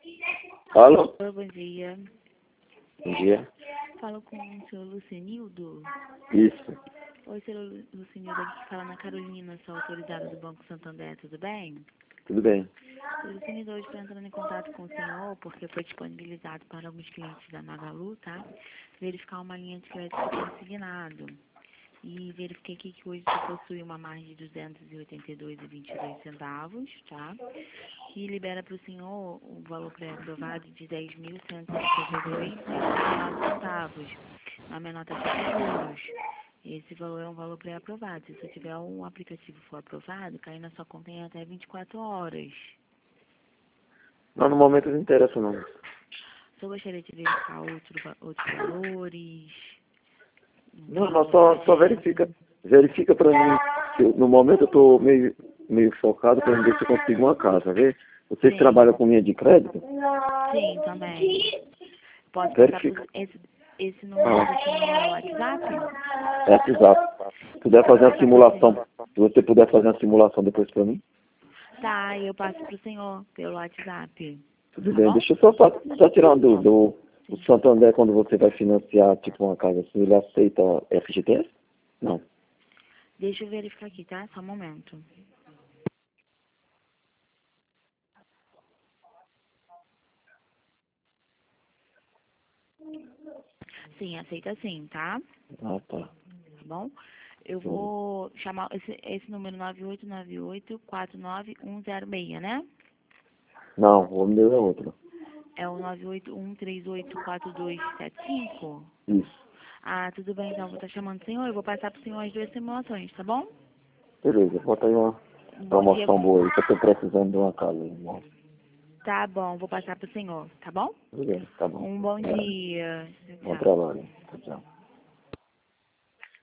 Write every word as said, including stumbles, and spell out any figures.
Alô? Oi, bom dia. Bom dia. Falo com o senhor Lucenildo. Isso. Oi, senhor Lu- Lucenildo, aqui que fala na Carolina, sou autorizada do Banco Santander, tudo bem? Tudo bem. O Lucenildo hoje está entrando em contato com o senhor porque foi disponibilizado para alguns clientes da Magalu, tá? Verificar uma linha de crédito consignado. E verifiquei aqui que hoje você possui uma margem de duzentos e oitenta e dois reais e vinte e dois centavos, tá? Que libera para o senhor o valor pré-aprovado de dez mil cento e cinquenta e dois reais e setenta e nove centavos, na menor taxa de juros. Esse valor é um valor pré-aprovado. Se você tiver um aplicativo for aprovado, cai na sua conta em até vinte e quatro horas. Não, no momento não interessa não. Você gostaria de verificar outro, va- outros valores? Um Não, não, valor só, só correto? verifica. Verifica pra mim. Eu- no momento eu tô meio, meio focado pra ver se eu consigo uma casa, vê? Vocês Sim, trabalham com linha de crédito? sim, também. Posso passar por Verifica. esse, esse número Ah, do senhor WhatsApp? é exato. Se puder Posso fazer uma passar pro simulação, senhor? se você puder fazer uma simulação depois pra mim, Tá, eu passo pro senhor pelo WhatsApp. tudo Tá bem. bom? Deixa eu só, fa- só tirar uma dúvida. O, o Sim. Santander, quando você vai financiar, tipo, uma casa assim, ele aceita F G T S? Não. Deixa eu verificar aqui, tá? Só um momento. Sim, aceita sim, tá? Ah, tá. Tá bom? Eu Sim. vou chamar esse, esse número nove oito nove oito quatro nove um zero seis, né? Não, o homem deu é outro. É o nove oito um três oito quatro dois sete cinco? Isso. Ah, tudo bem, então. Vou estar chamando o senhor. Eu vou passar pro senhor as duas simulações, tá bom? Beleza, bota aí uma Um bom dia. promoção boa aí, que eu tô precisando de uma casa aí, irmão. Tá bom, vou passar pro senhor, tá bom? Tudo bem, tá bom. Um bom É, dia. bom Tchau. trabalho. Tchau, tchau.